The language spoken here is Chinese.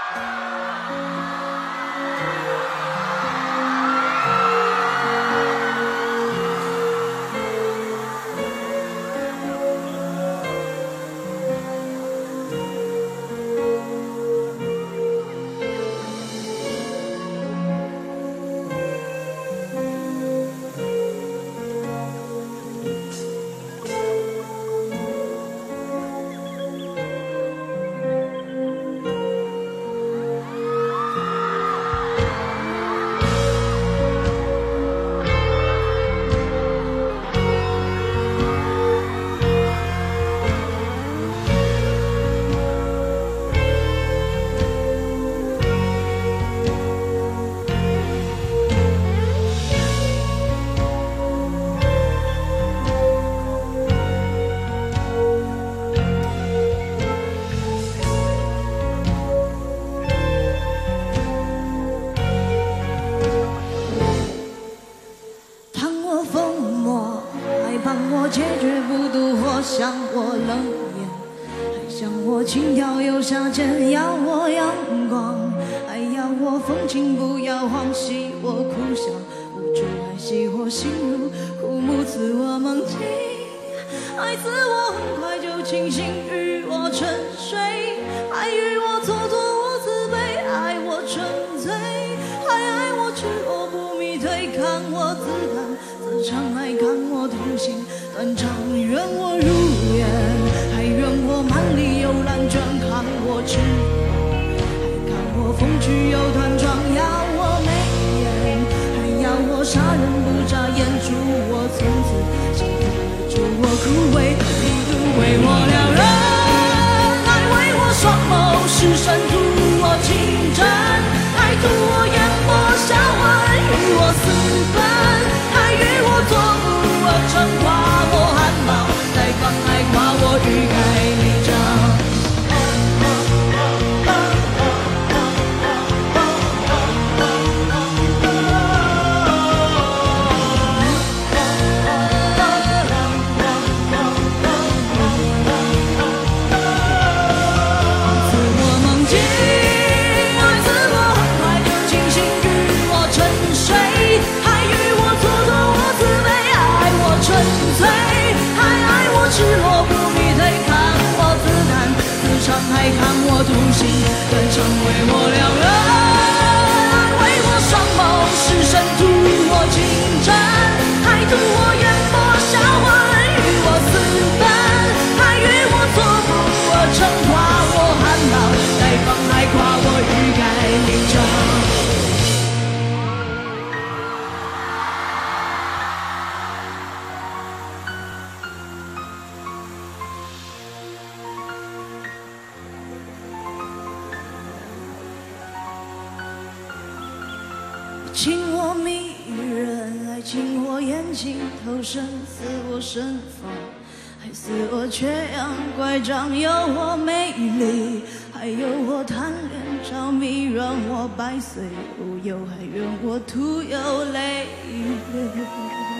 解决不渡或向我冷眼，还向我轻佻又下贱，要我阳光，还要我风情，不要欢喜我苦笑，无助还熄火心如枯木，自我梦境，爱自我很快就清醒，与我沉睡，爱与我蹉跎，我自卑，爱我纯粹，还爱我赤裸不迷退，看我自弹自唱，还看我同行断肠，愿我如愿，还愿我满里有蓝卷，看我赤裸，还看我风趣又团装，要我眉眼，还要我杀人不眨眼，祝我从此幸福，祝我枯萎，一路为我撩人，爱为我双眸是神，图我情真，还图我眼波销魂，与我私奔，还与我做不我成花。我欲盖弥彰，自我梦境，爱自我很快就清醒，与我沉睡，还与我蹉跎，我自卑，爱我纯粹，还爱我赤裸。还看我同行，断肠为我撩人，爱为我双眸是神，图我情真，还图我眼波销魂，与我私奔，还与我做不我成花，我含苞待放，还夸我欲盖弥彰。情我迷人，爱情我眼睛投身，似我盛放，还似我缺氧乖张，有我美丽，还有我贪恋着迷，让我百岁无忧，还愿我徒有泪流。